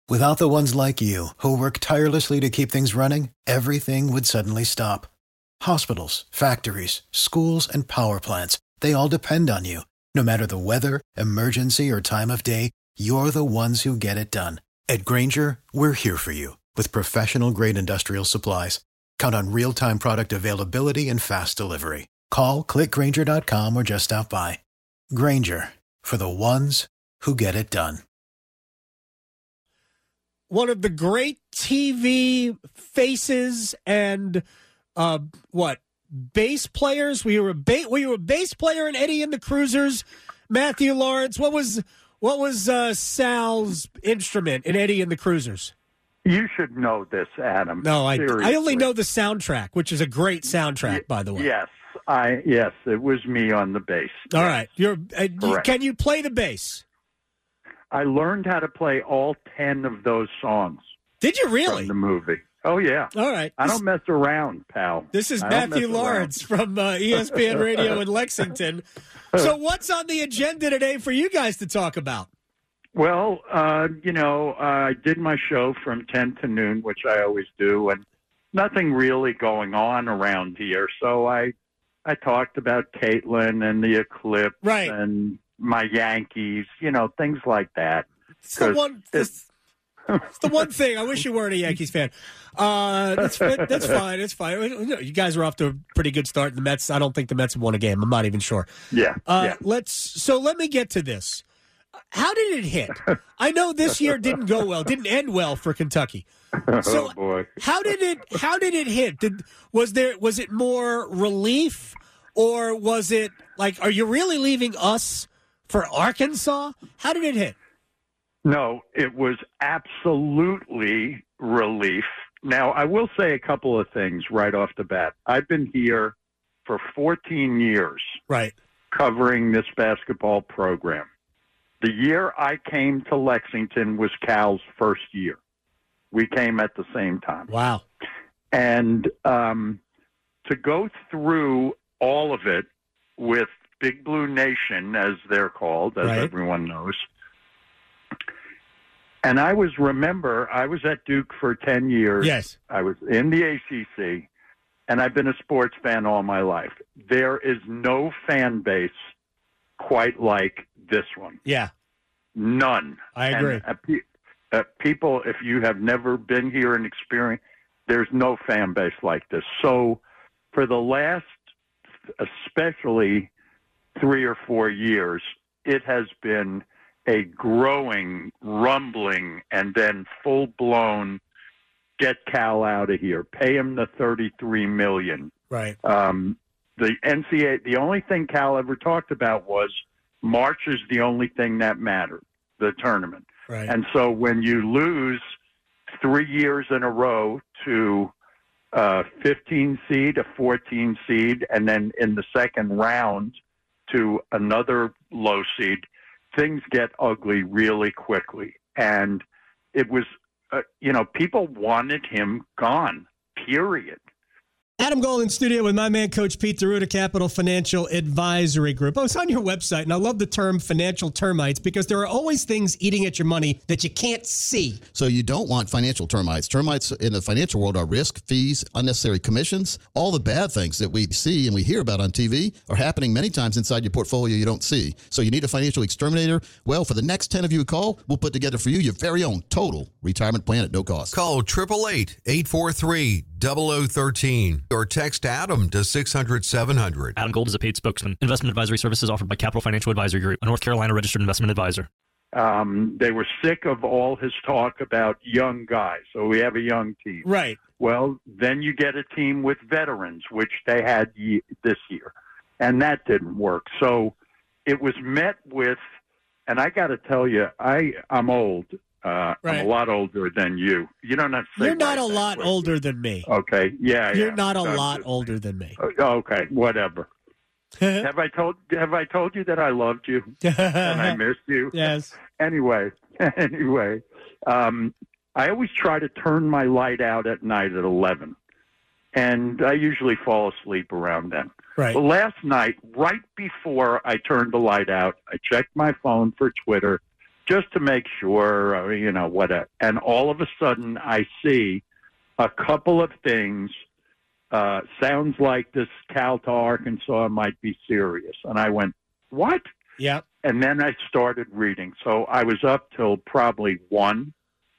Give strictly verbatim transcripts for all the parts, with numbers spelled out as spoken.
Without the ones like you, who work tirelessly to keep things running, everything would suddenly stop. Hospitals, factories, schools, and power plants, they all depend on you. No matter the weather, emergency, or time of day, you're the ones who get it done. At Grainger, we're here for you with professional-grade industrial supplies. Count on real-time product availability and fast delivery. Call, click Grainger dot com, or just stop by. Grainger, for the ones who get it done. One of the great T V faces and uh, what bass players. Were you a ba- were you a bass player in Eddie and the Cruisers? Matthew Lawrence. What was what was uh, Sal's instrument in Eddie and the Cruisers? You should know this, Adam. No, I Seriously. I only know the soundtrack, which is a great soundtrack, y- by the way. Yes, I yes, it was me on the bass. All yes. right, you're uh, you, can you play the bass? I learned how to play all ten of those songs. Did you really? From the movie. Oh, yeah. All right. I don't mess around, pal. This is I don't Matthew mess Lawrence from uh, E S P N Radio in Lexington. So what's on the agenda today for you guys to talk about? Well, uh, you know, uh, I did my show from ten to noon, which I always do, and nothing really going on around here. So I I talked about Caitlin and the eclipse right. and my Yankees, you know, things like that. It's the one. It's, it's the one thing. I wish you weren't a Yankees fan. Uh, that's that's fine. It's fine. You guys are off to a pretty good start. The Mets. I don't think the Mets have won a game. I'm not even sure. Yeah. Uh, yeah. Let's. So let me get to this. How did it hit? I know this year didn't go well. Didn't end well for Kentucky. So oh boy. How did it? How did it hit? Did was there? Was it more relief, or was it like? Are you really leaving us for Arkansas? How did it hit? No, it was absolutely relief. Now, I will say a couple of things right off the bat. I've been here for fourteen years, right, covering this basketball program. The year I came to Lexington was Cal's first year. We came at the same time. Wow. And um, to go through all of it with Big Blue Nation, as they're called, as right. everyone knows. And I was, remember, I was at Duke for ten years. Yes. I was in the A C C, and I've been a sports fan all my life. There is no fan base quite like this one. Yeah. None. I agree. And, uh, pe- uh, people, if you have never been here and experienced, there's no fan base like this. So for the last, especially three or four years, it has been a growing, rumbling, and then full-blown get Cal out of here, pay him the thirty-three million dollars. Right. Um, the N C A A, the only thing Cal ever talked about was March is the only thing that mattered, the tournament. Right. And so when you lose three years in a row to a fifteen seed, a fourteen seed, and then in the second round to another low seed, things get ugly really quickly. And it was, uh, you know, people wanted him gone, period. Adam Gold in studio with my man, Coach Pete DeRuta, Capital Financial Advisory Group. I was on your website, and I love the term financial termites because there are always things eating at your money that you can't see. So you don't want financial termites. Termites in the financial world are risk, fees, unnecessary commissions. All the bad things that we see and we hear about on T V are happening many times inside your portfolio you don't see. So you need a financial exterminator. Well, for the next ten of you who call, we'll put together for you your very own total retirement plan at no cost. Call eight eight eight, eight four three, zero zero one three or text Adam to six hundred, seven hundred. Adam Gold is a paid spokesman. Investment advisory services offered by Capital Financial Advisory Group, a North Carolina registered investment advisor. Um, they were sick of all his talk about young guys. So we have a young team. Right. Well, then you get a team with veterans, which they had ye- this year. And that didn't work. So it was met with, and I got to tell you, I, I'm old. Uh, right. I'm a lot older than you. You don't have to say You're not right a lot way. older than me. Okay. Yeah. You're yeah. not a So lot just, older than me. Okay. Whatever. have I told Have I told you that I loved you and I missed you? Yes. Anyway, anyway, um, I always try to turn my light out at night at eleven, and I usually fall asleep around then. Right. Well, last night, right before I turned the light out, I checked my phone for Twitter, just to make sure, uh, you know, what. A, and all of a sudden, I see a couple of things. Uh, sounds like this Cal to Arkansas might be serious. And I went, what? Yeah. And then I started reading. So I was up till probably one.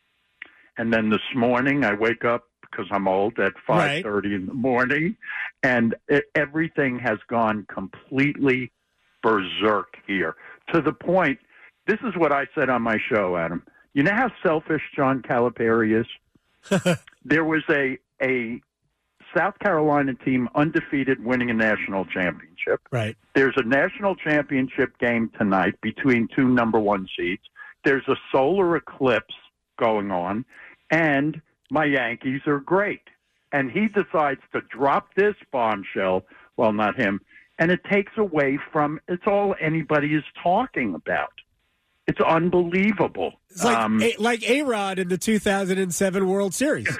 And then this morning I wake up because I'm old at five thirty right. in the morning. And it, everything has gone completely berserk here to the point. This is what I said on my show, Adam. You know how selfish John Calipari is? There was a, a, South Carolina team undefeated winning a national championship. Right. There's a national championship game tonight between two number one seeds. There's a solar eclipse going on, and my Yankees are great. And he decides to drop this bombshell, well, not him, and it takes away from, it's all anybody is talking about. It's unbelievable. It's like um, a, like A-Rod in the two thousand seven World Series.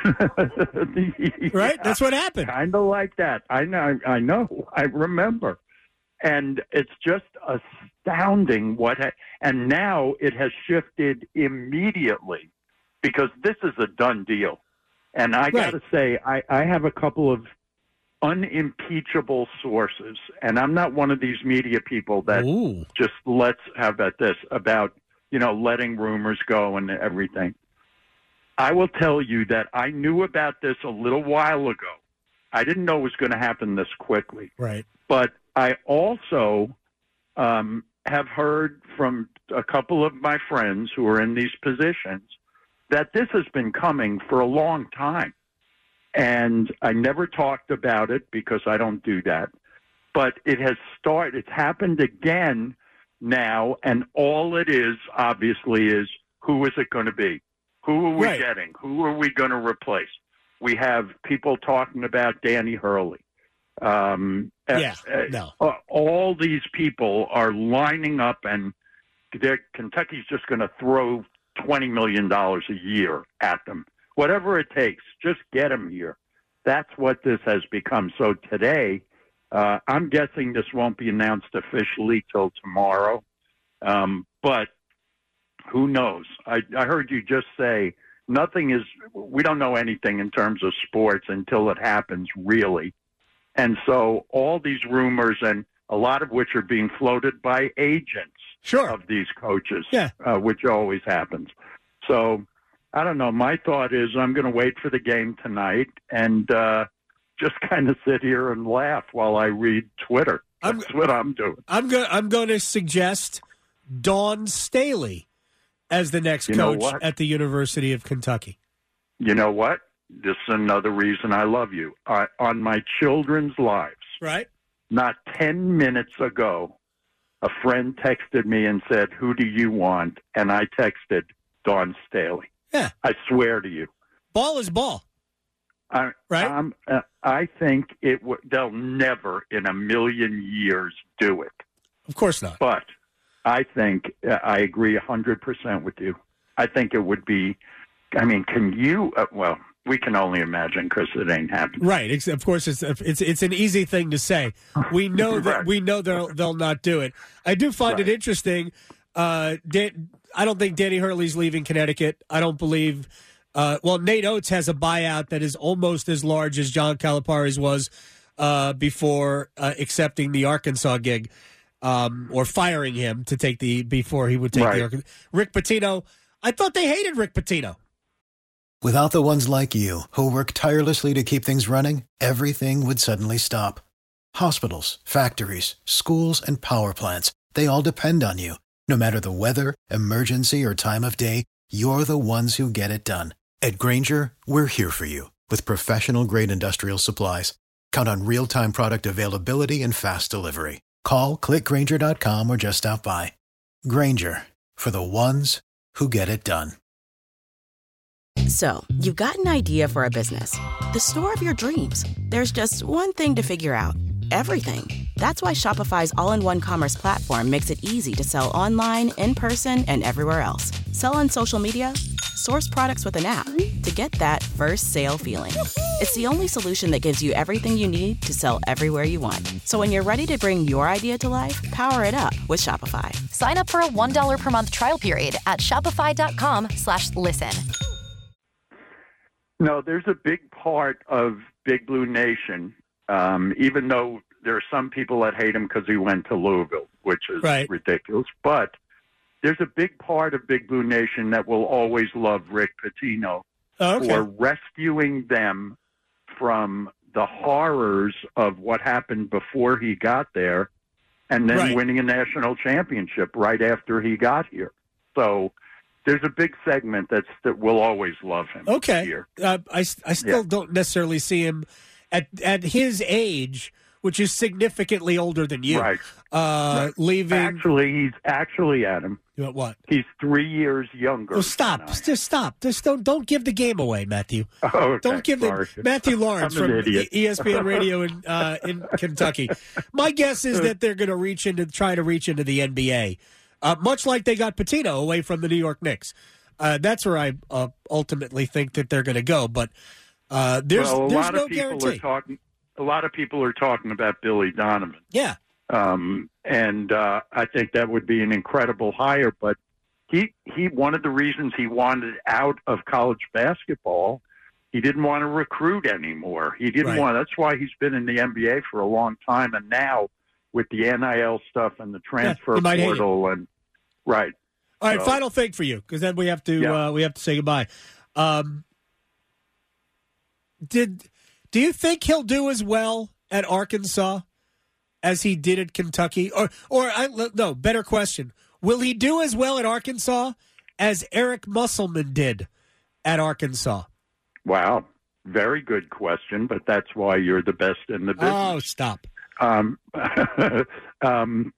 yeah, right? That's what happened. Kind of like that. I know. I know. I remember. And it's just astounding what ha- and now it has shifted immediately because this is a done deal. And I got to say, I, I have a couple of unimpeachable sources, and I'm not one of these media people that Ooh. just lets how about this about you know letting rumors go and everything. I will tell you that I knew about this a little while ago. I didn't know it was going to happen this quickly, right? But I also um, have heard from a couple of my friends who are in these positions that this has been coming for a long time. And I never talked about it because I don't do that. But it has started, it's happened again now, and all it is, obviously, is who is it going to be? Who are we right. getting? Who are we going to replace? We have people talking about Danny Hurley. Um, yeah, uh, no. Uh, all these people are lining up, and Kentucky's just going to throw twenty million dollars a year at them. Whatever it takes, just get them here. That's what this has become. So today, uh, I'm guessing this won't be announced officially till tomorrow. Um, but who knows? I, I heard you just say nothing is, we don't know anything in terms of sports until it happens, really. And so all these rumors, and a lot of which are being floated by agents sure. of these coaches, yeah. uh, which always happens. So I don't know. My thought is I'm going to wait for the game tonight and uh, just kind of sit here and laugh while I read Twitter. That's I'm, what I'm doing. I'm going. I'm going to suggest Dawn Staley as the next you coach at the University of Kentucky. You know what? This is another reason I love you. I, on my children's lives, right? Not ten minutes ago, a friend texted me and said, "Who do you want?" And I texted Dawn Staley. Yeah, I swear to you, ball is ball. I, right? I'm, uh, I think it. W- they'll never in a million years do it. Of course not. But I think uh, I agree a hundred percent with you. I think it would be. I mean, can you? Uh, well, we can only imagine because it ain't happening. Right. It's, of course, it's it's it's an easy thing to say. We know that right. we know they'll they'll not do it. I do find right. it interesting. Uh, Dan, I don't think Danny Hurley's leaving Connecticut. I don't believe. Uh, well, Nate Oates has a buyout that is almost as large as John Calipari's was uh, before uh, accepting the Arkansas gig, um, or firing him to take the before he would take right. the Arkansas. Rick Pitino. I thought they hated Rick Pitino. Without the ones like you, who work tirelessly to keep things running, everything would suddenly stop. Hospitals, factories, schools, and power plants, they all depend on you. No matter the weather, emergency, or time of day, you're the ones who get it done. At Grainger, we're here for you with professional-grade industrial supplies. Count on real-time product availability and fast delivery. Call, click Grainger dot com, or just stop by. Grainger, for the ones who get it done. So, you've got an idea for a business. The store of your dreams. There's just one thing to figure out. Everything. That's why Shopify's all-in-one commerce platform makes it easy to sell online, in person, and everywhere else. Sell on social media, source products with an app to get that first sale feeling. It's the only solution that gives you everything you need to sell everywhere you want. So when you're ready to bring your idea to life, power it up with Shopify. Sign up for a one dollar per month trial period at shopify.com slash listen. No, there's a big part of Big Blue Nation, um, even though there are some people that hate him because he went to Louisville, which is right. ridiculous. But there's a big part of Big Blue Nation that will always love Rick Pitino oh, okay. for rescuing them from the horrors of what happened before he got there and then right. winning a national championship right after he got here. So there's a big segment that's that will always love him. Okay. Here. Uh, I, I still yeah. don't necessarily see him at at his age, which is significantly older than you. Right. Uh, right. Leaving. Actually, he's actually, Adam. What? He's three years younger. Well, stop. Just stop. Just don't don't give the game away, Matthew. Oh, okay. Don't give Sorry. the Matthew Lawrence I'm from an idiot. E S P N Radio in uh, in Kentucky. My guess is that they're going to reach into try to reach into the N B A, uh, much like they got Pitino away from the New York Knicks. Uh, that's where I uh, ultimately think that they're going to go. But uh, there's well, a there's lot no of people guarantee. Are talking, a lot of people are talking about Billy Donovan. Yeah. Um, and uh, I think that would be an incredible hire. But he he one of the reasons he wanted out of college basketball, he didn't want to recruit anymore. He didn't right. want. That's why he's been in the N B A for a long time. And now with the N I L stuff and the transfer yeah, portal and right. All right, so, final thing for you, because then we have to yeah. uh, we have to say goodbye. Um, did do you think he'll do as well at Arkansas as he did at Kentucky? Or, or I, no, better question: will he do as well at Arkansas as Eric Musselman did at Arkansas? Wow, very good question. But that's why you're the best in the business. Oh, stop. Um, um,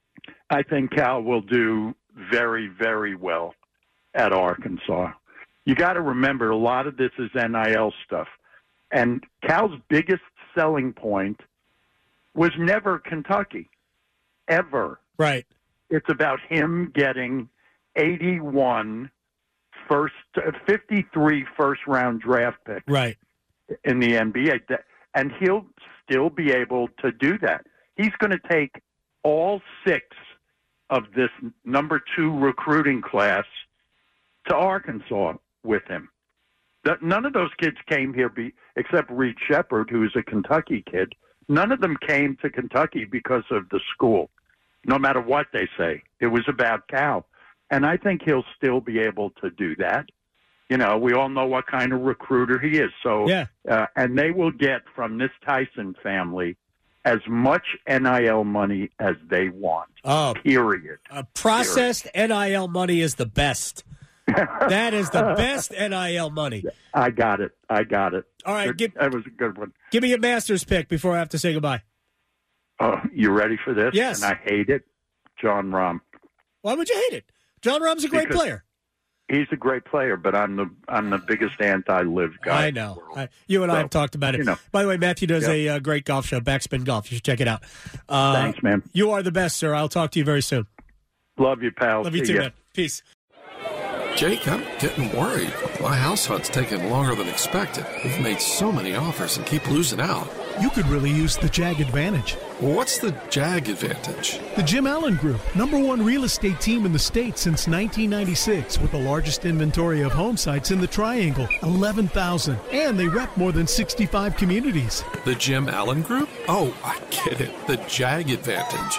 I think Cal will do very, very well at Arkansas. You got to remember, a lot of this is N I L stuff. And Cal's biggest selling point was never Kentucky, ever. Right. It's about him getting eighty-one first, fifty-three first-round draft picks right. in the N B A. And he'll still be able to do that. He's going to take all six of this number two recruiting class to Arkansas with him. None of those kids came here be, except Reed Shepard, who's a Kentucky kid. None of them came to Kentucky because of the school, no matter what they say. It was about Cal. And I think he'll still be able to do that. You know, we all know what kind of recruiter he is. So, yeah. uh, and they will get from this Tyson family as much N I L money as they want. Oh, period. Uh, processed period. N I L money is the best. That is the best N I L money. I got it. I got it. All right. Give, that was a good one. Give me a Masters pick before I have to say goodbye. Oh, you ready for this? Yes. And I hate it. Jon Rahm. Why would you hate it? Jon Rahm's a great because player. He's a great player, but I'm the I'm the biggest anti-live guy. I know. I, you and so, I have talked about it. You know. By the way, Matthew does yep. a uh, great golf show, Backspin Golf. You should check it out. Uh, Thanks, man. You are the best, sir. I'll talk to you very soon. Love you, pal. Love you See too, ya. man. Peace. Jake, I'm getting worried. My house hunt's taking longer than expected. We've made so many offers and keep losing out. You could really use the Jag Advantage. Well, what's the Jag Advantage? The Jim Allen Group, number one real estate team in the state since nineteen ninety-six, with the largest inventory of home sites in the Triangle, eleven thousand. And they rep more than sixty-five communities. The Jim Allen Group? Oh, I get it. The Jag Advantage.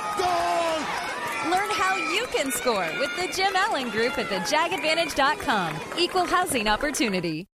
Learn how you can score with the Jim Allen Group at the jag advantage dot com. Equal housing opportunity.